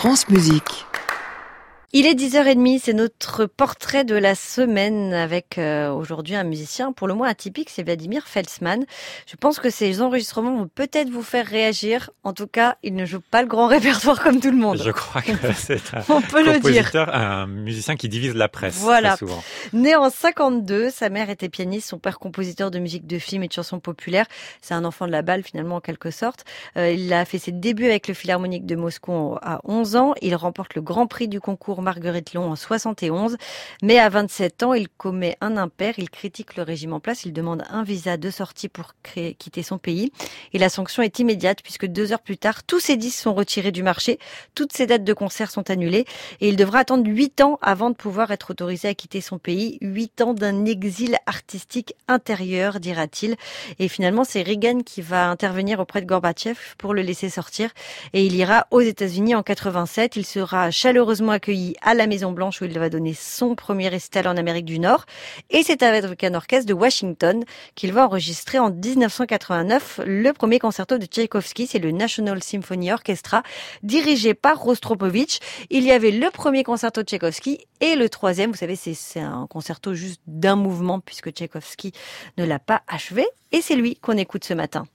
France Musique. Il est 10h30, c'est notre portrait de la semaine avec aujourd'hui un musicien pour le moins atypique, c'est Vladimir Feldsman. Je pense que ces enregistrements vont peut-être vous faire réagir. En tout cas, il ne joue pas le grand répertoire comme tout le monde. Je crois que c'est un compositeur, un musicien qui divise la presse voilà. très souvent. Né en 52, sa mère était pianiste, son père compositeur de musique de film et de chansons populaires. C'est un enfant de la balle finalement en quelque sorte. Il a fait ses débuts avec le Philharmonique de Moscou à 11 ans. Il remporte le Grand Prix du concours Marguerite Long en 71. Mais à 27 ans, il commet un impair. Il critique le régime en place. Il demande un visa de sortie pour quitter son pays. Et la sanction est immédiate puisque 2 heures plus tard, tous ses disques sont retirés du marché. Toutes ses dates de concert sont annulées. Et il devra attendre 8 ans avant de pouvoir être autorisé à quitter son pays. 8 ans d'un exil artistique intérieur, dira-t-il. Et finalement, c'est Reagan qui va intervenir auprès de Gorbatchev pour le laisser sortir. Et il ira aux États-Unis en 87. Il sera chaleureusement accueilli à la Maison-Blanche où il va donner son premier récital en Amérique du Nord. Et c'est avec un orchestre de Washington qu'il va enregistrer en 1989 le premier concerto de Tchaïkovski. C'est le National Symphony Orchestra dirigé par Rostropovitch. Il y avait le premier concerto de Tchaïkovski et le troisième, vous savez, c'est un concerto juste d'un mouvement puisque Tchaïkovski ne l'a pas achevé. Et c'est lui qu'on écoute ce matin.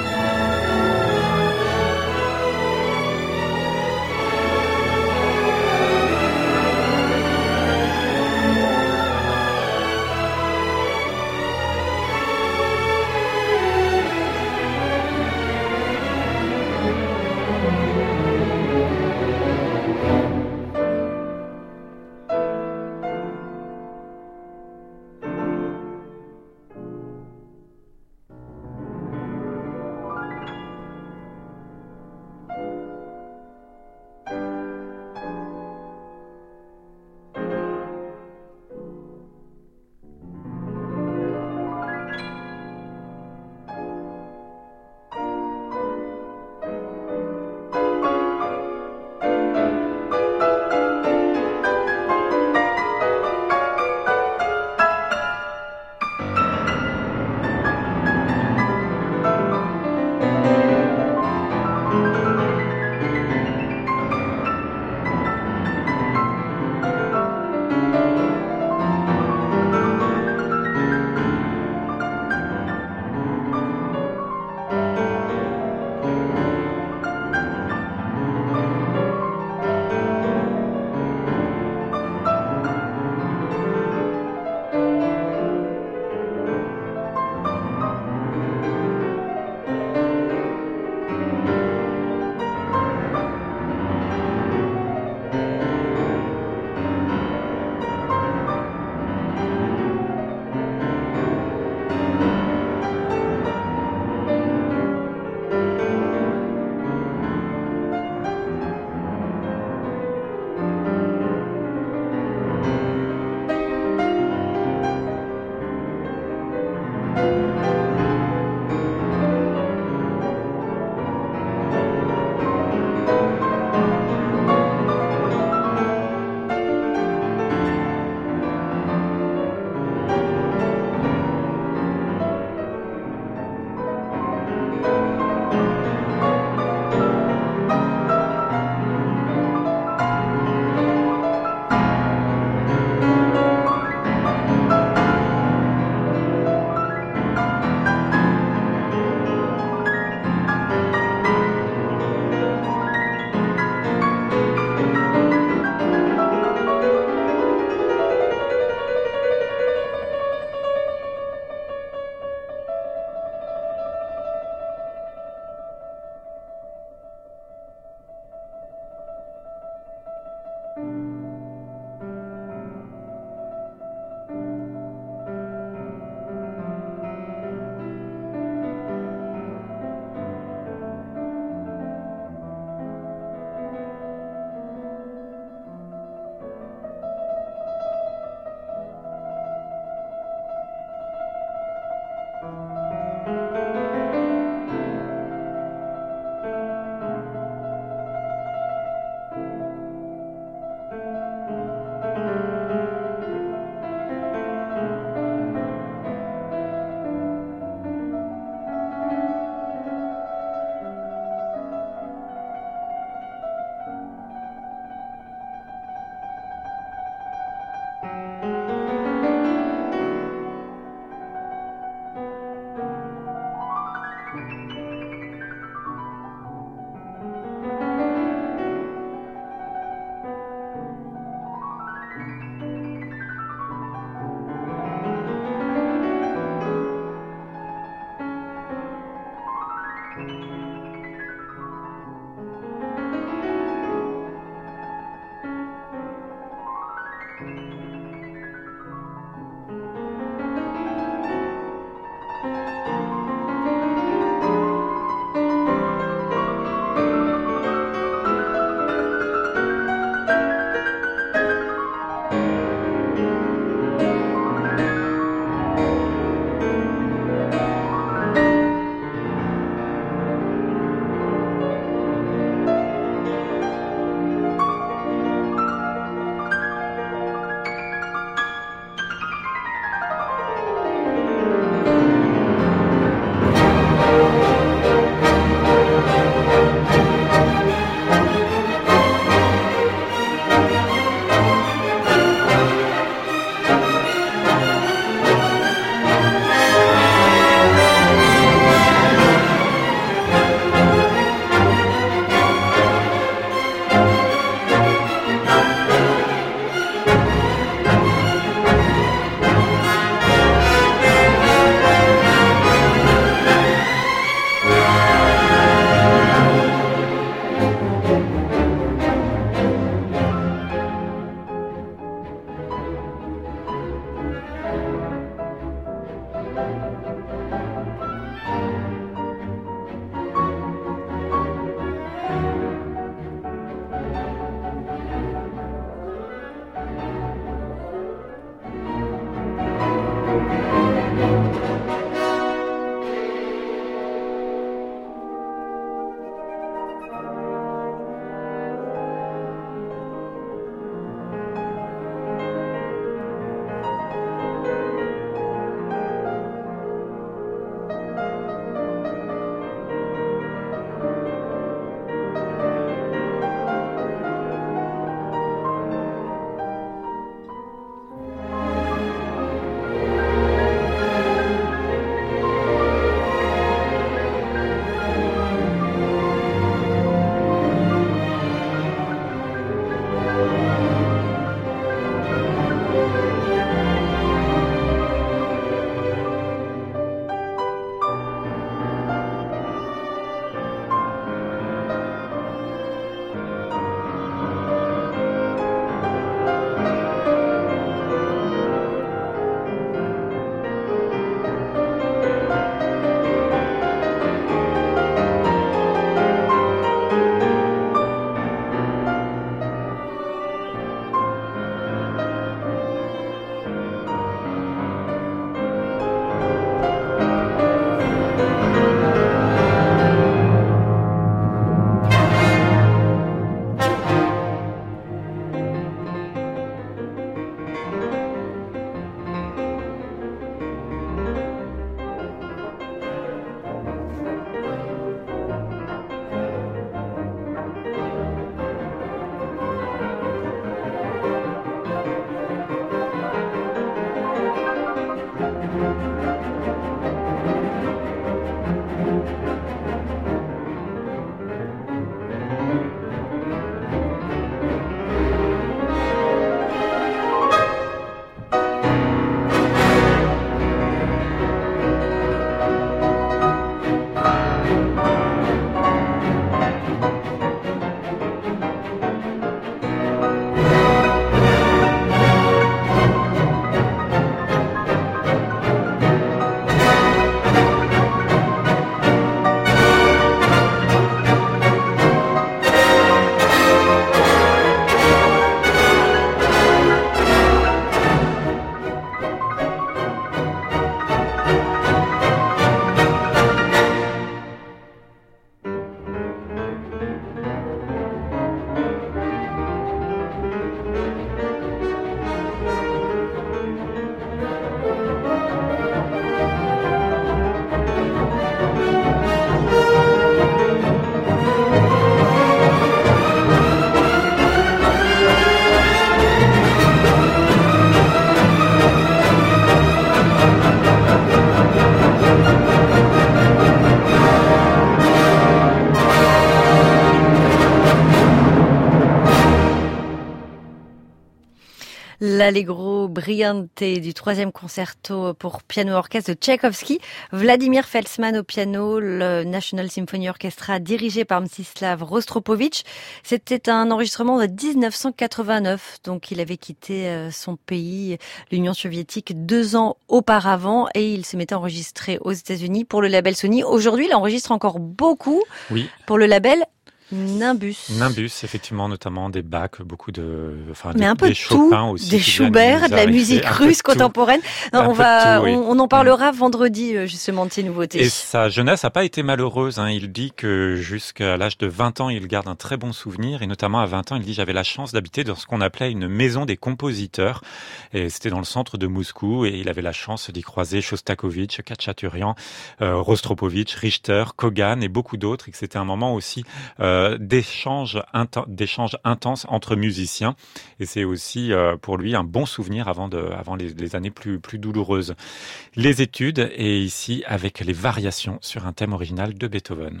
l'Allegro Brillante du 3e concerto pour piano orchestre de Tchaïkovski. Vladimir Felsman au piano, le National Symphony Orchestra dirigé par Mstislav Rostropovitch. C'était un enregistrement de 1989, donc il avait quitté son pays, l'Union soviétique, 2 ans auparavant, et il se mettait à enregistrer aux États-Unis pour le label Sony. Aujourd'hui, il enregistre encore beaucoup pour le label Nimbus. Nimbus, effectivement, notamment des Bach, beaucoup mais un peu des de Chopin tout, aussi, des Schubert, de la musique russe contemporaine. Non, on en parlera vendredi, justement, de ces nouveautés. Et sa jeunesse n'a pas été malheureuse, hein. Il dit que jusqu'à l'âge de 20 ans, il garde un très bon souvenir, et notamment à 20 ans, il dit: j'avais la chance d'habiter dans ce qu'on appelait une maison des compositeurs, et c'était dans le centre de Moscou, et il avait la chance d'y croiser Shostakovich, Khatchaturian, Rostropovitch, Richter, Kogan et beaucoup d'autres, et que c'était un moment aussi d'échanges intenses entre musiciens, et c'est aussi pour lui un bon souvenir avant les années plus douloureuses. Les études, et ici avec les variations sur un thème original de Beethoven.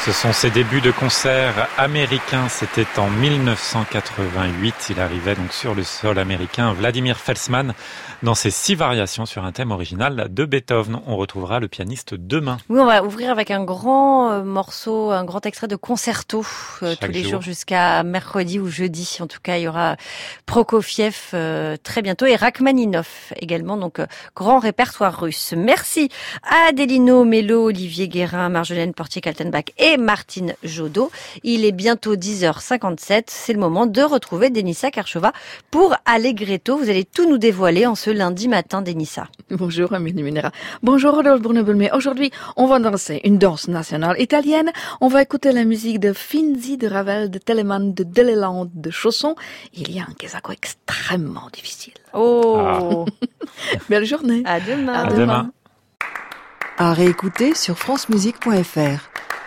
Ce sont ses débuts de concert américain, c'était en 1988. Il arrivait donc sur le sol américain. Vladimir Felsman dans ses 6 variations sur un thème original de Beethoven. On retrouvera le pianiste demain. Oui, on va ouvrir avec un grand morceau, un grand extrait de concerto tous les jours jusqu'à mercredi ou jeudi. En tout cas, il y aura Prokofiev très bientôt et Rachmaninov également, donc grand répertoire russe. Merci à Adelino Mello, Olivier Guérin, Marjolaine Portier-Kaltenbach et Martine Jodot. Il est bientôt 10h57. C'est le moment de retrouver Denissa Karchova pour Allegretto. Vous allez tout nous dévoiler en ce lundi matin, Denissa. Bonjour, Amélie Munera. Bonjour, Rodolphe Bournebelmé. Aujourd'hui, on va danser une danse nationale italienne. On va écouter la musique de Finzi, de Ravel, de Telemann, de Deleland, de Chausson. Il y a un Kesako extrêmement difficile. Oh! Belle journée. À demain. À demain. À réécouter sur francemusique.fr.